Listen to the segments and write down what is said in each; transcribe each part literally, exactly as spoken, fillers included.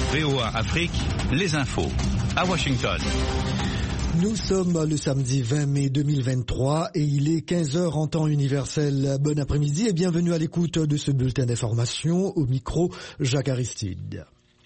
V O A Afrique, les infos à Washington. Nous sommes le samedi vingt mai deux mille vingt-trois et il est quinze heures en temps universel. Bon après-midi et bienvenue à l'écoute de ce bulletin d'information. Au micro, Jacques Aristide.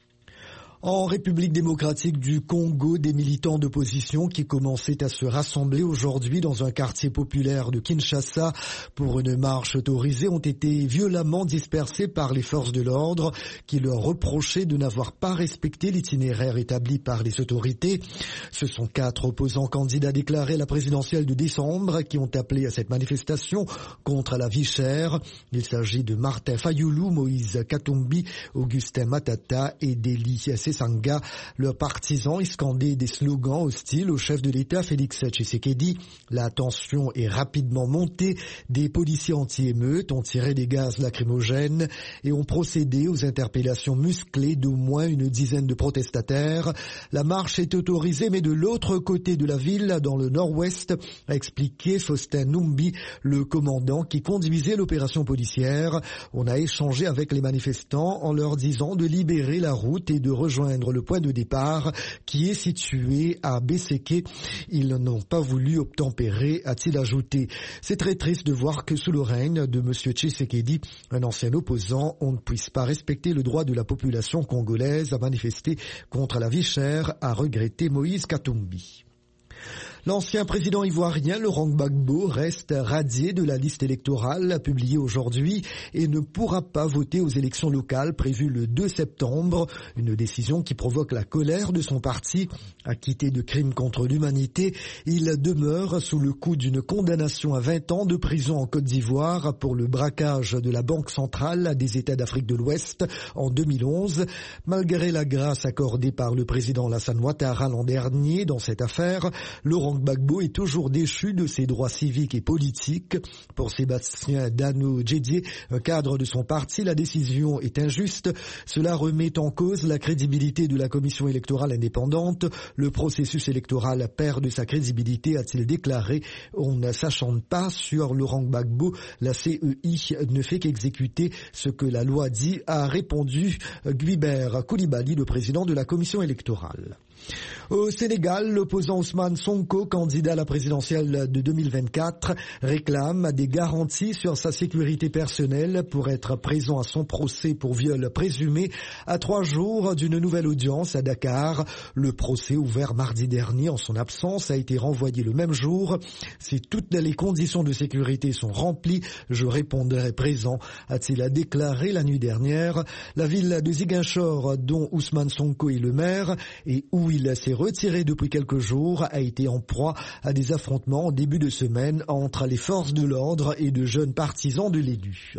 En République démocratique du Congo, des militants d'opposition qui commençaient à se rassembler aujourd'hui dans un quartier populaire de Kinshasa pour une marche autorisée ont été violemment dispersés par les forces de l'ordre qui leur reprochaient de n'avoir pas respecté l'itinéraire établi par les autorités. Ce sont quatre opposants candidats déclarés à la présidentielle de décembre qui ont appelé à cette manifestation contre la vie chère. Il s'agit de Martin Fayulu, Moïse Katumbi, Augustin Matata et Deli Sanga. Leurs partisans y scandaient des slogans hostiles au chef de l'État Félix Tshisekedi. La tension est rapidement montée. Des policiers anti-émeutes ont tiré des gaz lacrymogènes et ont procédé aux interpellations musclées d'au moins une dizaine de protestataires. La marche est autorisée, mais de l'autre côté de la ville, dans le nord-ouest, a expliqué Faustin Numbi, le commandant qui conduisait l'opération policière. On a échangé avec les manifestants en leur disant de libérer la route et de rejoindre le point de départ qui est situé à Beseke. Ils n'ont pas voulu obtempérer, a-t-il ajouté. C'est très triste de voir que sous le règne de M. Tshisekedi, un ancien opposant, on ne puisse pas respecter le droit de la population congolaise à manifester contre la vie chère, a regretté Moïse Katumbi. L'ancien président ivoirien Laurent Gbagbo reste radié de la liste électorale publiée aujourd'hui et ne pourra pas voter aux élections locales prévues le deux septembre, une décision qui provoque la colère de son parti. Acquitté de crimes contre l'humanité, il demeure sous le coup d'une condamnation à vingt ans de prison en Côte d'Ivoire pour le braquage de la Banque centrale des États d'Afrique de l'Ouest en deux mille onze. Malgré la grâce accordée par le président Alassane Ouattara l'an dernier dans cette affaire, Laurent Gbagbo est toujours déchu de ses droits civiques et politiques. Pour Sébastien Dano Djedje, un cadre de son parti, la décision est injuste. Cela remet en cause la crédibilité de la commission électorale indépendante. Le processus électoral perd de sa crédibilité, a-t-il déclaré. On ne s'acharne pas sur Laurent Gbagbo. La C E I ne fait qu'exécuter ce que la loi dit, a répondu Guibert Koulibaly, le président de la commission électorale. Au Sénégal, l'opposant Ousmane Sonko, candidat à la présidentielle de deux mille vingt-quatre, réclame des garanties sur sa sécurité personnelle pour être présent à son procès pour viol présumé à trois jours d'une nouvelle audience à Dakar. Le procès ouvert mardi dernier en son absence a été renvoyé le même jour. Si toutes les conditions de sécurité sont remplies, je répondrai présent, a-t-il déclaré la nuit dernière. La ville de Ziguinchor, dont Ousmane Sonko est le maire et où il s'est retiré depuis quelques jours, a été en proie à des affrontements en début de semaine entre les forces de l'ordre et de jeunes partisans de l'élu.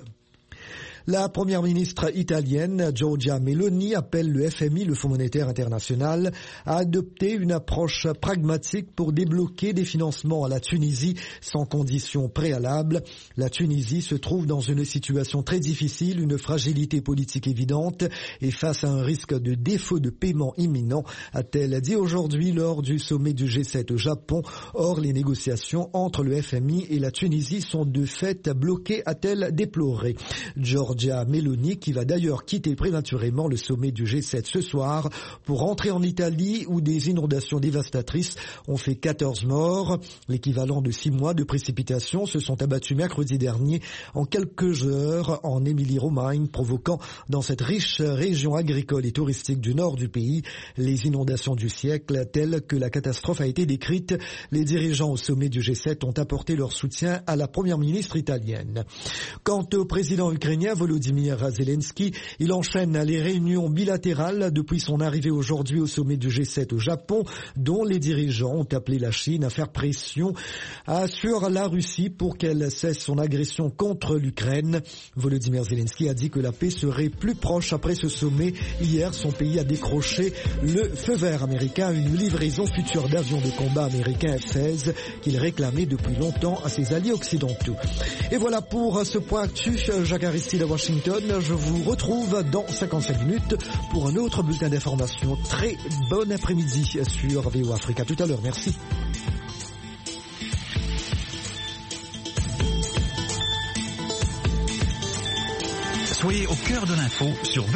La première ministre italienne, Giorgia Meloni, appelle le F M I, le Fonds monétaire international, à adopter une approche pragmatique pour débloquer des financements à la Tunisie sans conditions préalables. La Tunisie se trouve dans une situation très difficile, une fragilité politique évidente et face à un risque de défaut de paiement imminent, a-t-elle dit aujourd'hui lors du sommet du G sept au Japon. Or, les négociations entre le F M I et la Tunisie sont de fait bloquées, a-t-elle déploré. Giorgia Meloni, qui va d'ailleurs quitter prématurément le sommet du G sept ce soir pour rentrer en Italie où des inondations dévastatrices ont fait quatorze morts. L'équivalent de six mois de précipitations se sont abattus mercredi dernier en quelques heures en Émilie-Romagne, provoquant dans cette riche région agricole et touristique du nord du pays les inondations du siècle telles que la catastrophe a été décrite. Les dirigeants au sommet du G sept ont apporté leur soutien à la première ministre italienne. Quant au président ukrainien Volodymyr Zelensky, il enchaîne les réunions bilatérales depuis son arrivée aujourd'hui au sommet du G sept au Japon, dont les dirigeants ont appelé la Chine à faire pression sur la Russie pour qu'elle cesse son agression contre l'Ukraine. Volodymyr Zelensky a dit que la paix serait plus proche après ce sommet. Hier, son pays a décroché le feu vert américain à une livraison future d'avions de combat américains F seize qu'il réclamait depuis longtemps à ses alliés occidentaux. Et voilà pour ce point actu. Jacques Aristide à Washington. Je vous retrouve dans cinquante-cinq minutes pour un autre bulletin d'information. Très bon après-midi sur V O A Afrique. À tout à l'heure. Merci. Soyez au cœur de l'info sur